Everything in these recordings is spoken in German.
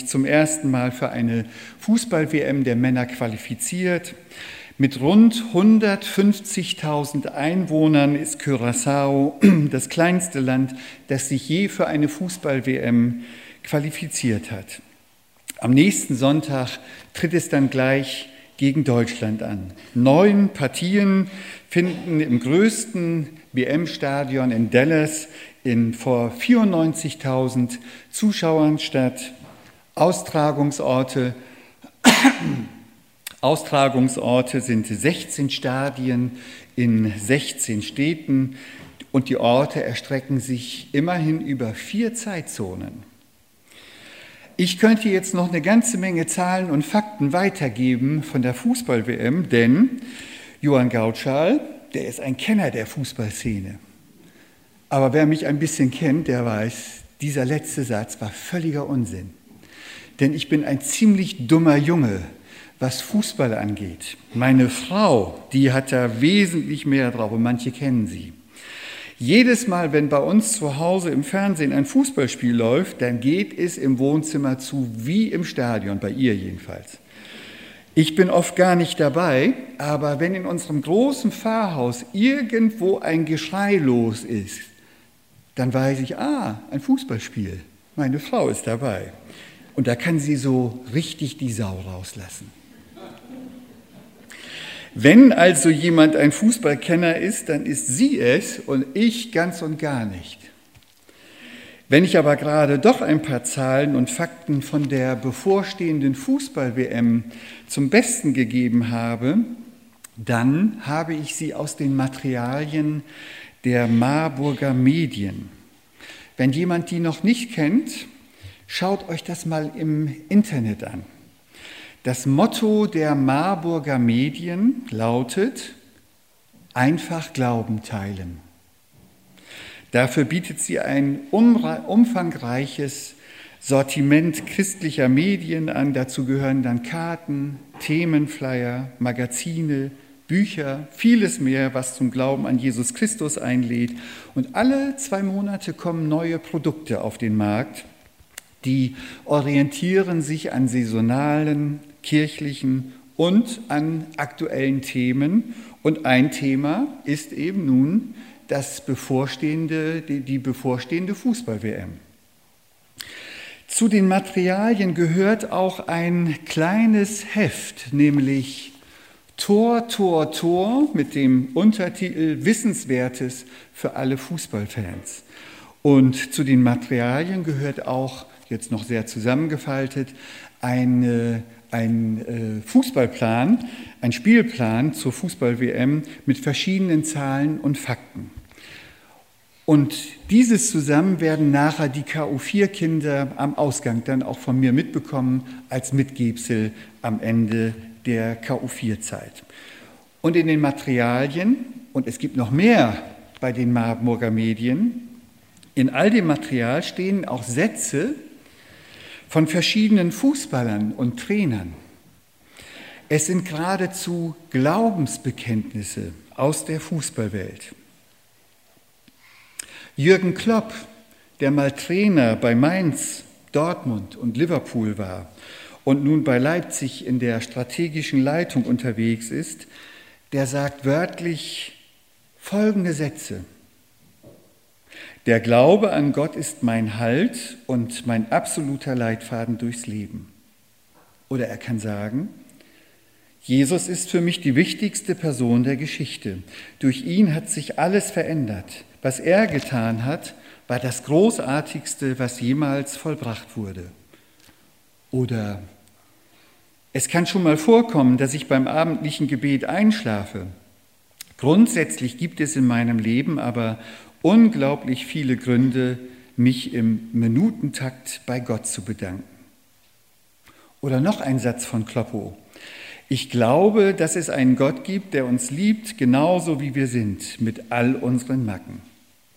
zum ersten Mal für eine Fußball-WM der Männer qualifiziert. Mit rund 150.000 Einwohnern ist Curaçao das kleinste Land, das sich je für eine Fußball-WM qualifiziert hat. Am nächsten Sonntag tritt es dann gleich gegen Deutschland an. 9 Partien finden im größten WM-Stadion in Dallas vor 94.000 Zuschauern statt. Austragungsorte sind 16 Stadien in 16 Städten und die Orte erstrecken sich immerhin über 4 Zeitzonen. Ich könnte jetzt noch eine ganze Menge Zahlen und Fakten weitergeben von der Fußball-WM, denn Johann Gautschal, der ist ein Kenner der Fußballszene. Aber wer mich ein bisschen kennt, der weiß, dieser letzte Satz war völliger Unsinn. Denn ich bin ein ziemlich dummer Junge, was Fußball angeht. Meine Frau, die hat da wesentlich mehr drauf und manche kennen sie. Jedes Mal, wenn bei uns zu Hause im Fernsehen ein Fußballspiel läuft, dann geht es im Wohnzimmer zu wie im Stadion, bei ihr jedenfalls. Ich bin oft gar nicht dabei, aber wenn in unserem großen Pfarrhaus irgendwo ein Geschrei los ist, dann weiß ich, ein Fußballspiel, meine Frau ist dabei. Und da kann sie so richtig die Sau rauslassen. Wenn also jemand ein Fußballkenner ist, dann ist sie es und ich ganz und gar nicht. Wenn ich aber gerade doch ein paar Zahlen und Fakten von der bevorstehenden Fußball-WM zum Besten gegeben habe, dann habe ich sie aus den Materialien der Marburger Medien. Wenn jemand die noch nicht kennt, schaut euch das mal im Internet an. Das Motto der Marburger Medien lautet: einfach Glauben teilen. Dafür bietet sie ein umfangreiches Sortiment christlicher Medien an. Dazu gehören dann Karten, Themenflyer, Magazine, Bücher, vieles mehr, was zum Glauben an Jesus Christus einlädt. Und alle 2 Monate kommen neue Produkte auf den Markt. Die orientieren sich an saisonalen, kirchlichen und an aktuellen Themen. Und ein Thema ist eben nun die bevorstehende Fußball-WM. Zu den Materialien gehört auch ein kleines Heft, nämlich Tor, Tor, Tor mit dem Untertitel Wissenswertes für alle Fußballfans. Und zu den Materialien gehört auch, jetzt noch sehr zusammengefaltet, ein Fußballplan, ein Spielplan zur Fußball-WM mit verschiedenen Zahlen und Fakten. Und dieses zusammen werden nachher die KU4-Kinder am Ausgang dann auch von mir mitbekommen als Mitgebsel am Ende der KU4-Zeit. Und in den Materialien, und es gibt noch mehr bei den Marburger Medien, in all dem Material stehen auch Sätze von verschiedenen Fußballern und Trainern. Es sind geradezu Glaubensbekenntnisse aus der Fußballwelt. Jürgen Klopp, der mal Trainer bei Mainz, Dortmund und Liverpool war und nun bei Leipzig in der strategischen Leitung unterwegs ist, der sagt wörtlich folgende Sätze: Der Glaube an Gott ist mein Halt und mein absoluter Leitfaden durchs Leben. Oder er kann sagen: Jesus ist für mich die wichtigste Person der Geschichte. Durch ihn hat sich alles verändert. Was er getan hat, war das Großartigste, was jemals vollbracht wurde. Oder: Es kann schon mal vorkommen, dass ich beim abendlichen Gebet einschlafe. Grundsätzlich gibt es in meinem Leben aber unglaublich viele Gründe, mich im Minutentakt bei Gott zu bedanken. Oder noch ein Satz von Kloppo: Ich glaube, dass es einen Gott gibt, der uns liebt, genauso wie wir sind, mit all unseren Macken.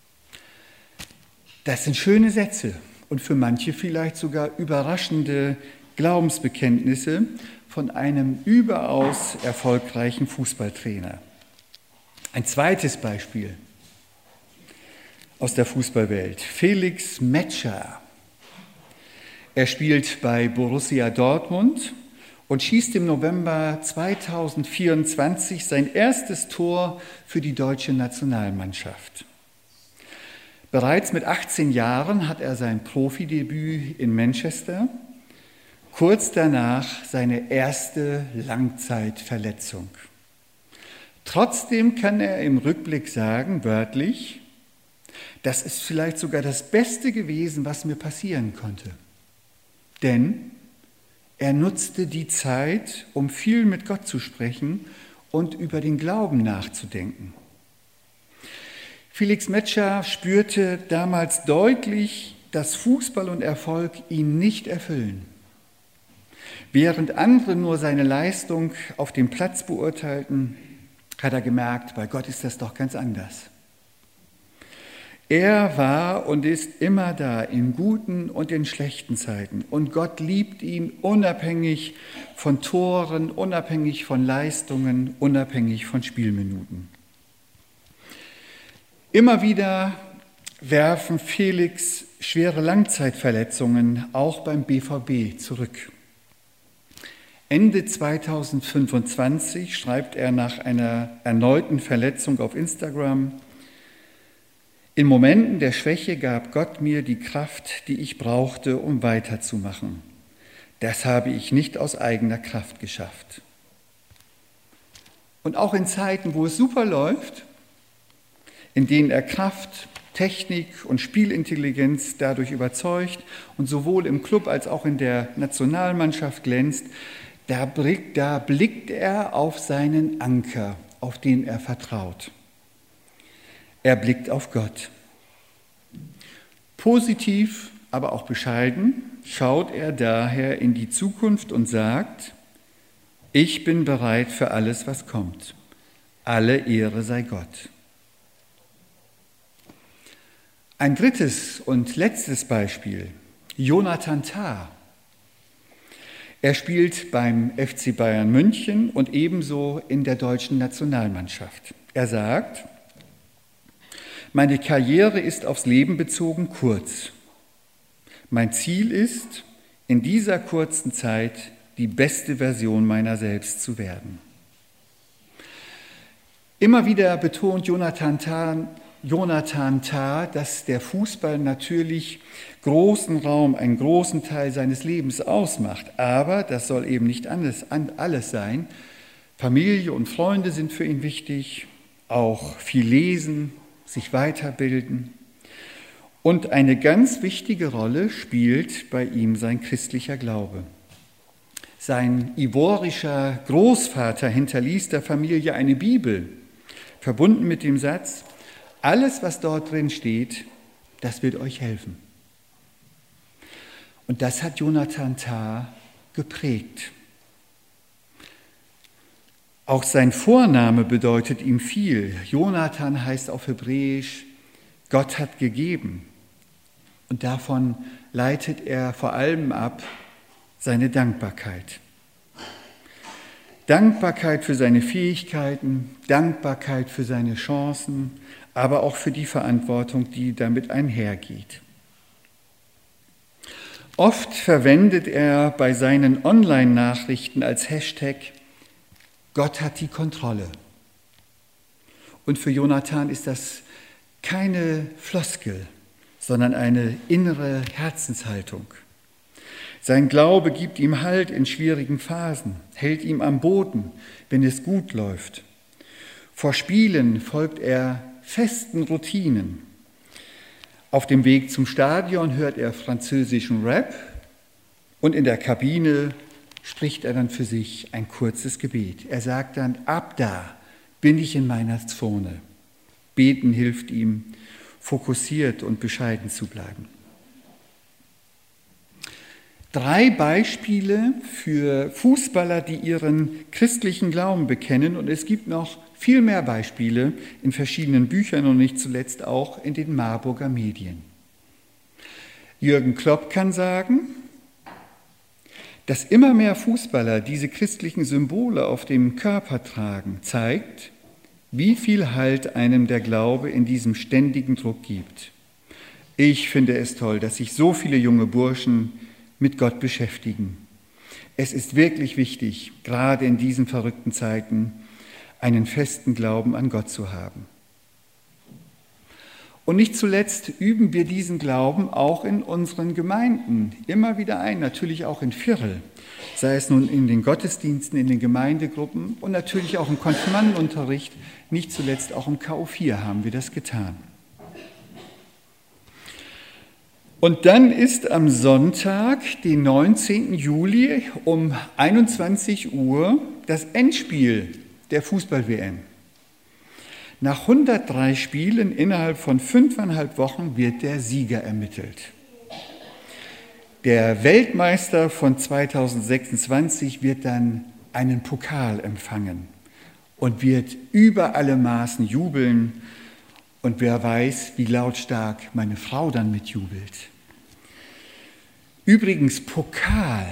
Das sind schöne Sätze und für manche vielleicht sogar überraschende Glaubensbekenntnisse von einem überaus erfolgreichen Fußballtrainer. Ein zweites Beispiel aus der Fußballwelt: Felix Metscher. Er spielt bei Borussia Dortmund und schießt im November 2024 sein erstes Tor für die deutsche Nationalmannschaft. Bereits mit 18 Jahren hat er sein Profidebüt in Manchester, kurz danach seine erste Langzeitverletzung. Trotzdem kann er im Rückblick sagen, wörtlich, das ist vielleicht sogar das Beste gewesen, was mir passieren konnte. Denn er nutzte die Zeit, um viel mit Gott zu sprechen und über den Glauben nachzudenken. Felix Metscher spürte damals deutlich, dass Fußball und Erfolg ihn nicht erfüllen. Während andere nur seine Leistung auf dem Platz beurteilten, hat er gemerkt, bei Gott ist das doch ganz anders. Er war und ist immer da, in guten und in schlechten Zeiten. Und Gott liebt ihn unabhängig von Toren, unabhängig von Leistungen, unabhängig von Spielminuten. Immer wieder werfen Felix schwere Langzeitverletzungen auch beim BVB zurück. Ende 2025 schreibt er nach einer erneuten Verletzung auf Instagram: In Momenten der Schwäche gab Gott mir die Kraft, die ich brauchte, um weiterzumachen. Das habe ich nicht aus eigener Kraft geschafft. Und auch in Zeiten, wo es super läuft, in denen er Kraft, Technik und Spielintelligenz dadurch überzeugt und sowohl im Club als auch in der Nationalmannschaft glänzt, da blickt er auf seinen Anker, auf den er vertraut. Er blickt auf Gott. Positiv, aber auch bescheiden schaut er daher in die Zukunft und sagt: Ich bin bereit für alles, was kommt. Alle Ehre sei Gott. Ein drittes und letztes Beispiel: Jonathan Tah. Er spielt beim FC Bayern München und ebenso in der deutschen Nationalmannschaft. Er sagt: Meine Karriere ist aufs Leben bezogen kurz. Mein Ziel ist, in dieser kurzen Zeit die beste Version meiner selbst zu werden. Immer wieder betont Jonathan Tah, dass der Fußball natürlich einen großen Teil seines Lebens ausmacht. Aber das soll eben nicht alles sein. Familie und Freunde sind für ihn wichtig, auch viel lesen, sich weiterbilden. Und eine ganz wichtige Rolle spielt bei ihm sein christlicher Glaube. Sein ivorischer Großvater hinterließ der Familie eine Bibel, verbunden mit dem Satz: Alles, was dort drin steht, das wird euch helfen. Und das hat Jonathan Tah geprägt. Auch sein Vorname bedeutet ihm viel. Jonathan heißt auf Hebräisch: Gott hat gegeben. Und davon leitet er vor allem ab seine Dankbarkeit. Dankbarkeit für seine Fähigkeiten, Dankbarkeit für seine Chancen, aber auch für die Verantwortung, die damit einhergeht. Oft verwendet er bei seinen Online-Nachrichten als Hashtag: Gott hat die Kontrolle. Und für Jonathan ist das keine Floskel, sondern eine innere Herzenshaltung. Sein Glaube gibt ihm Halt in schwierigen Phasen, hält ihm am Boden, wenn es gut läuft. Vor Spielen folgt er festen Routinen. Auf dem Weg zum Stadion hört er französischen Rap und in der Kabine spricht er dann für sich ein kurzes Gebet. Er sagt dann: Ab da bin ich in meiner Zone. Beten hilft ihm, fokussiert und bescheiden zu bleiben. 3 Beispiele für Fußballer, die ihren christlichen Glauben bekennen, und es gibt noch viel mehr Beispiele in verschiedenen Büchern und nicht zuletzt auch in den Marburger Medien. Jürgen Klopp kann sagen, dass immer mehr Fußballer diese christlichen Symbole auf dem Körper tragen, zeigt, wie viel Halt einem der Glaube in diesem ständigen Druck gibt. Ich finde es toll, dass sich so viele junge Burschen mit Gott beschäftigen. Es ist wirklich wichtig, gerade in diesen verrückten Zeiten, einen festen Glauben an Gott zu haben. Und nicht zuletzt üben wir diesen Glauben auch in unseren Gemeinden immer wieder ein, natürlich auch in Viertel, sei es nun in den Gottesdiensten, in den Gemeindegruppen und natürlich auch im Konfirmandenunterricht, nicht zuletzt auch im KO4 haben wir das getan. Und dann ist am Sonntag, den 19. Juli um 21 Uhr das Endspiel der Fußball-WM. Nach 103 Spielen innerhalb von 5,5 Wochen wird der Sieger ermittelt. Der Weltmeister von 2026 wird dann einen Pokal empfangen und wird über alle Maßen jubeln. Und wer weiß, wie lautstark meine Frau dann mitjubelt. Übrigens, Pokal.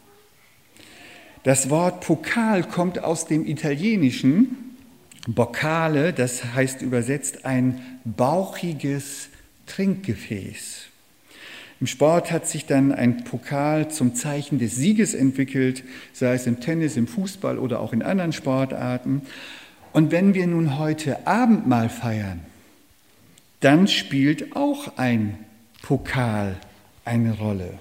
Das Wort Pokal kommt aus dem Italienischen. Boccale, das heißt übersetzt ein bauchiges Trinkgefäß. Im Sport hat sich dann ein Pokal zum Zeichen des Sieges entwickelt, sei es im Tennis, im Fußball oder auch in anderen Sportarten. Und wenn wir nun heute Abendmahl feiern, dann spielt auch ein Pokal eine Rolle.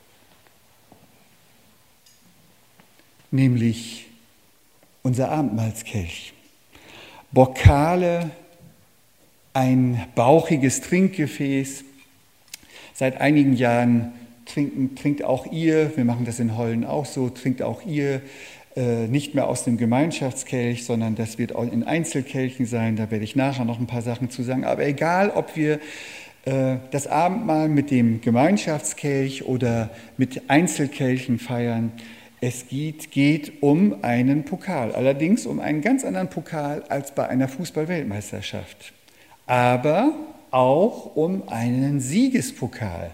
Nämlich unser Abendmahlskelch. Boccale, ein bauchiges Trinkgefäß. Seit einigen Jahren trinkt auch ihr, wir machen das in Hollen auch so, trinkt auch ihr nicht mehr aus dem Gemeinschaftskelch, sondern das wird auch in Einzelkelchen sein. Da werde ich nachher noch ein paar Sachen zu sagen. Aber egal, ob wir das Abendmahl mit dem Gemeinschaftskelch oder mit Einzelkelchen feiern, es geht um einen Pokal, allerdings um einen ganz anderen Pokal als bei einer Fußball-Weltmeisterschaft, aber auch um einen Siegespokal.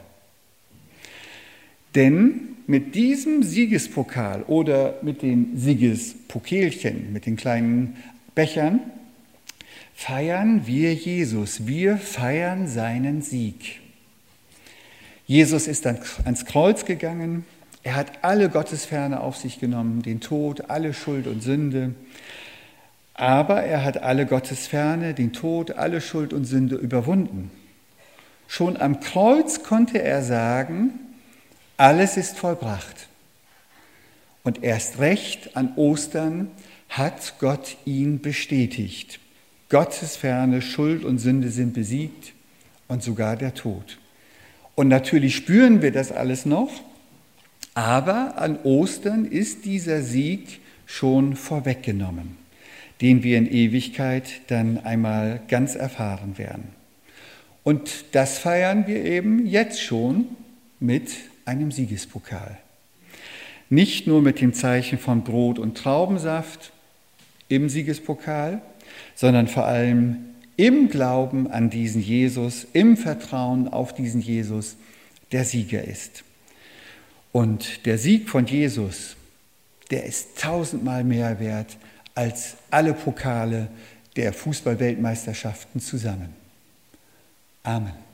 Denn mit diesem Siegespokal oder mit den Siegespokelchen, mit den kleinen Bechern, feiern wir Jesus, wir feiern seinen Sieg. Jesus ist dann ans Kreuz gegangen. Er hat alle Gottesferne auf sich genommen, den Tod, alle Schuld und Sünde. Aber er hat alle Gottesferne, den Tod, alle Schuld und Sünde überwunden. Schon am Kreuz konnte er sagen, alles ist vollbracht. Und erst recht an Ostern hat Gott ihn bestätigt. Gottesferne, Schuld und Sünde sind besiegt und sogar der Tod. Und natürlich spüren wir das alles noch. Aber an Ostern ist dieser Sieg schon vorweggenommen, den wir in Ewigkeit dann einmal ganz erfahren werden. Und das feiern wir eben jetzt schon mit einem Siegespokal. Nicht nur mit dem Zeichen von Brot und Traubensaft im Siegespokal, sondern vor allem im Glauben an diesen Jesus, im Vertrauen auf diesen Jesus, der Sieger ist. Und der Sieg von Jesus, der ist 1000-mal mehr wert als alle Pokale der Fußball-Weltmeisterschaften zusammen. Amen.